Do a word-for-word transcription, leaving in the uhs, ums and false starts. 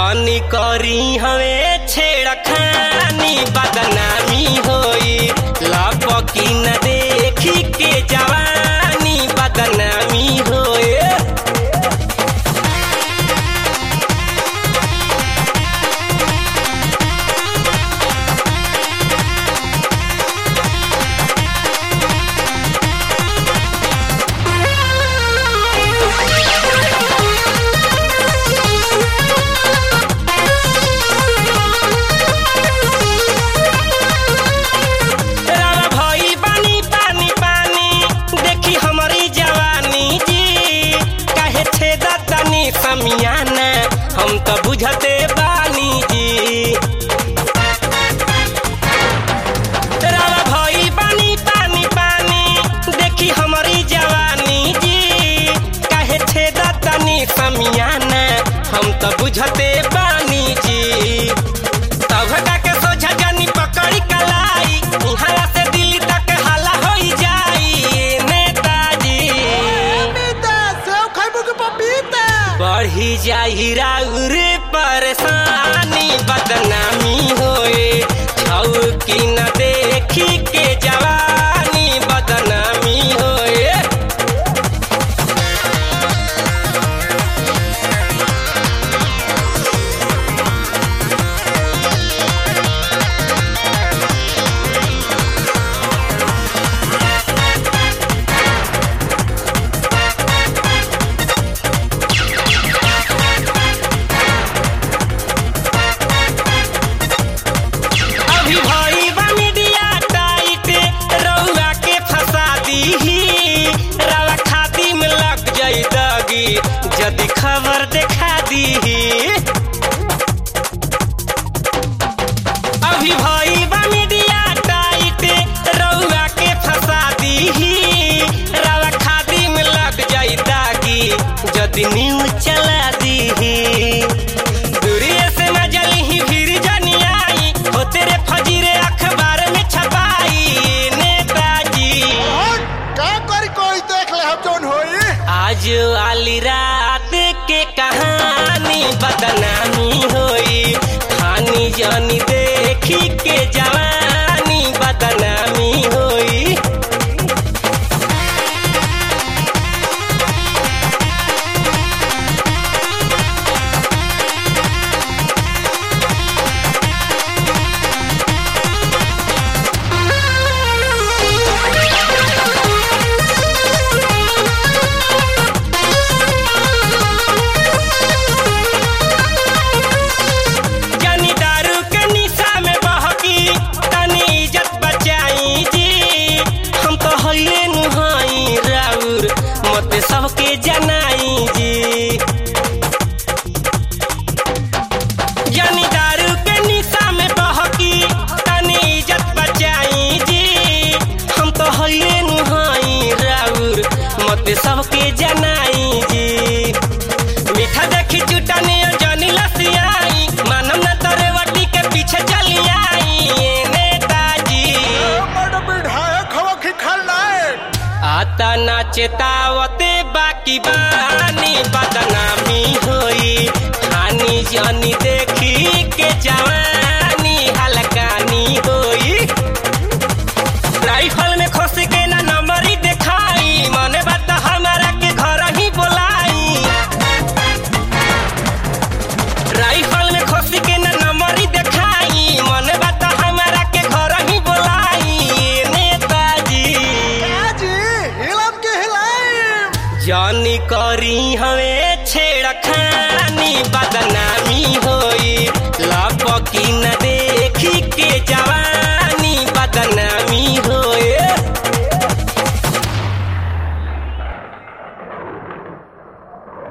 जानी करी हमें छेड़खानी बदनामी होई लपकी न देखी के जवानी बदनामी होए। समियाना हम तो बुझते बानी जी रावा भई बानी पानी पानी देखी हमारी जवानी जी काहे छेदा तनी समियाना हम तो बुझते बानी जी। तब के सोझा जानी पकड़ी कलाई यहाँ से दिल्ली तक हाला हो जाई नेताजी बढ़ी जाही राउर परेशानी बदनामी होए छौकी न देखी के जवानी बदनामी होए। यदि खबर देखा दी अभी भई बा मीडिया टाइट रउआ के फंसा दी रवा खादी में लग जाई दागी यदि न्यूज चला दी दूरिये से न जली ही फिर जनी आई हो तेरे फजीरे अखबार में छपाई नेताजी का करी कोई देख ले हम जोन होई आज आली रात के कहानी बदनामी होई खानी जानी देखी के जवानी बदनामी होई। सबके जनाई जी जानी दारू के निशा में बहकी तनी इज्जत बचाई जी हम तो हइले नुहाई राउर मत सबके जनाई जी। मीठा देखी चुटानी जानी लसियाई मानम न तोरे वटी के पीछे चली आई नेताजी आता ना चेतावते बाकी बानी बदनामी होई खानी जानी देखी के जवानी हलकानी होई। राइफल में खोस के ना नंबरी दिखाई मने बात हमारा के घर ही बोलाई राइफल में खोस के ना नंबरी दिखाई मने बात हमारा के घर ही बोलाई नेताजी जानी करी हमें छेड़खानी बदनामी